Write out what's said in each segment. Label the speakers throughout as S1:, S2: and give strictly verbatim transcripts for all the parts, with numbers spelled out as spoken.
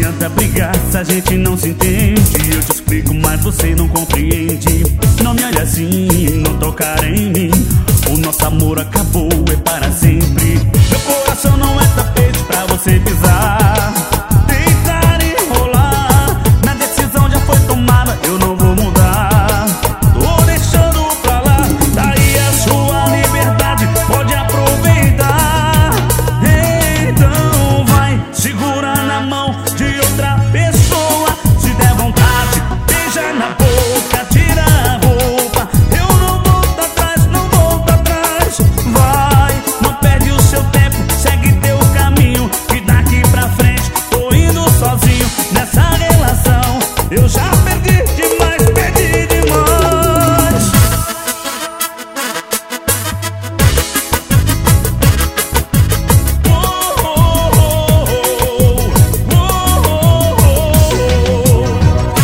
S1: adianta brigar se a gente não se entende? Eu te explico, mas você não compreende. Não me olhe assim, não tocar em mim. O nosso amor acabou, é para sempre. Meu coração não é tapete pra você pisar, deitar e rolar. Minha decisão já foi tomada, eu não vou mudar. Tô deixando pra lá, daí a sua liberdade, pode aproveitar. Então vai, segura na mão de outra pessoa. Se der vontade, beija na boca, tira a roupa. Eu não volto atrás, não volto atrás. Vai, não perde o seu tempo, segue teu caminho, que daqui pra frente tô indo sozinho nessa relação. Eu já perdi demais, perdi demais. Oh, oh, oh, oh, oh, oh, oh.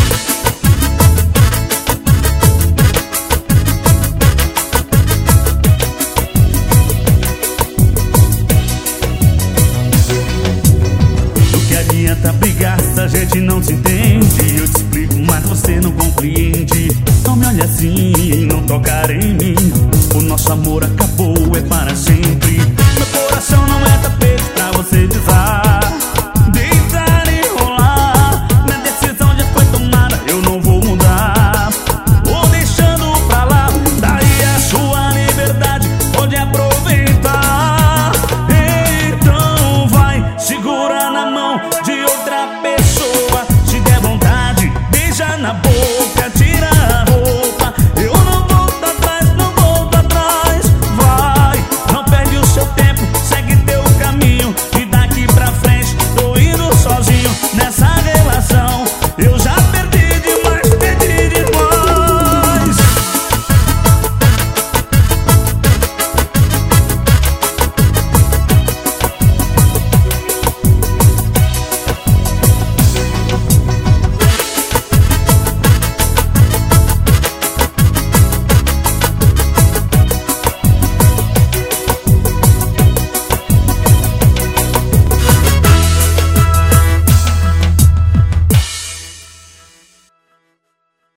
S1: Do que adianta brigar se a gente não se entende? Eu te explico, mas você não compreende. Não me olhe assim, não tocar em mim. O nosso amor acabou, é para sempre. Meu coração não é